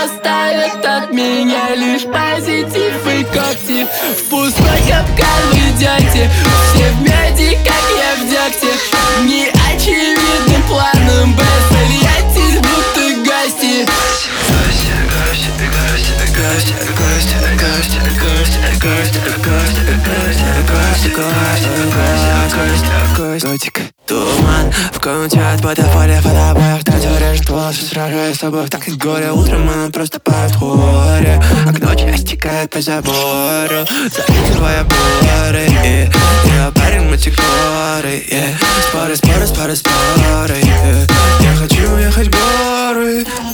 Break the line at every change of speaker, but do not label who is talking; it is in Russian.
оставят от меня лишь позитив и когти. В пустой капкан вы идете, все вместе, как я в дегте. Неочевидным планом Б сольетесь, будто гости.
Туман в комнате от фотофолия, фотобоев. Тату режет волосы, сражаясь с собой. Так и горе, утром оно просто подходит, а к ночи стекает по забору. Закидывая боры, я парень мантикоры, споры, споры, споры, споры. Я хочу ехать в горы.